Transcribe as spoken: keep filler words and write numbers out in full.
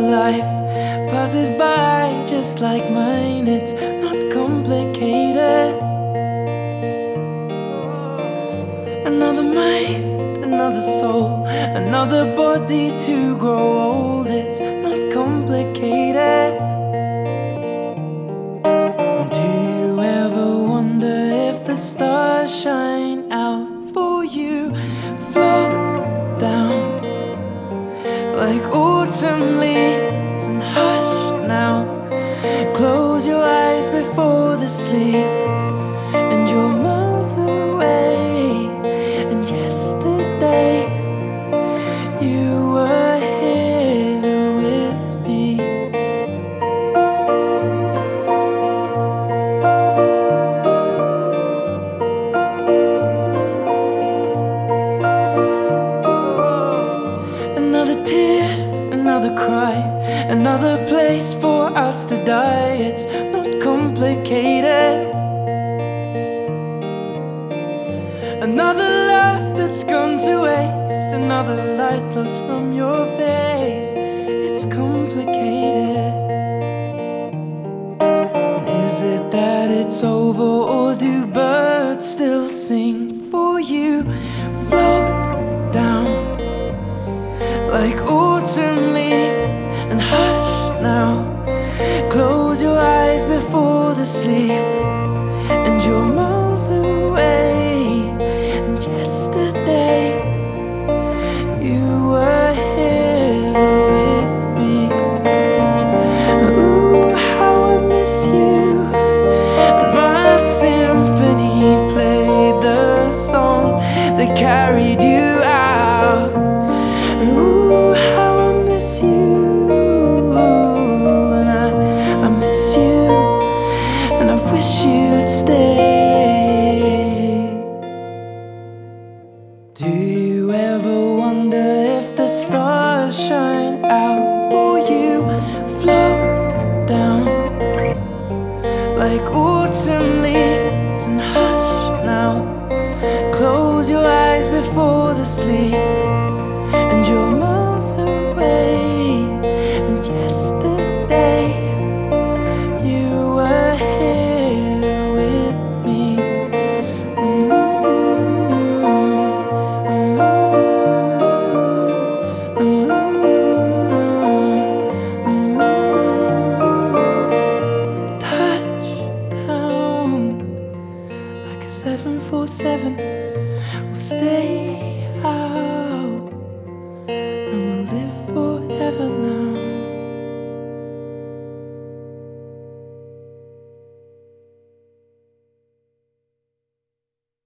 life passes by just like mine. It's not complicated. Another mind, another soul, another body to grow old. It's not complicated. Do you ever wonder if the stars shine out for you? Float down like autumn leaves and hush now. Close your eyes before the sleep, and you're miles away. And yesterday you were here with me. Another tear, another cry, another place for us to die. It's not complicated. Another life that's gone to waste, another light lost from your face. It's complicated. And is it that it's over, or do birds still sing for you? Float down like autumn leaves and hush now. Close your eyes before the sleep, and you're miles away. And yesterday you were here with me. Ooh, how I miss you. And my symphony played the song that carried you out. Ooh, how I miss you. And I, I miss you, and I wish you'd stay. Do you ever wonder if the stars shine out for you? Float down like autumn leaves and hush now. Close your eyes before the sleep, and you're miles away. And yesterday you were here with me. Mm-hmm. Mm-hmm. Mm-hmm. Touchdown like a seven four seven. We'll stay out.